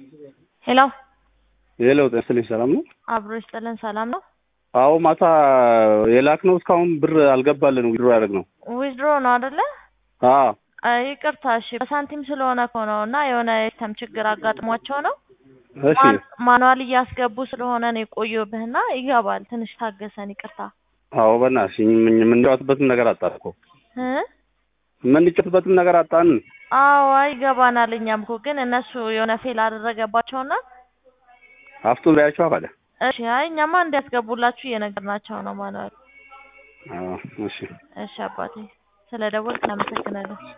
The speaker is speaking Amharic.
ሄሎ ሄሎ ተስልኝ ሰላም ነው? አብሮ ይስጥልን ሰላም ነው? አዎ ማታ የላክነው እስካሁን ብር አልገባልን ዊድሮ ያደረግነው። ዊዝድሮ ነው አይደለ? ይቅርታ እሺ፣ በሳንቲም ስለሆነ እኮ ነው እና የሆነ የሲስተም ችግር አጋጥሟቸው ነው። እሺ ማኑዋል እያስገቡ ስለሆነ ነው የቆየብህና ይገባል። ትንሽ ታገሰን። ይቅርታ። አዎ በእናትሽ የምንጫወትበትም ነገር አጣን እኮ የምንጫወትበትም ነገር አጣን። አዎ ይገባናል። እኛም እኮ ግን እነሱ የሆነ ፌል አደረገባቸውና አፍቶ ላያቸው አለ። እሺ አይ እኛማ እንዲያስገቡላችሁ እየነገርናቸው ነው ማኑዋል። አዎ እሺ እሺ አባቴ ስለደወልክ እናመሰግናለን።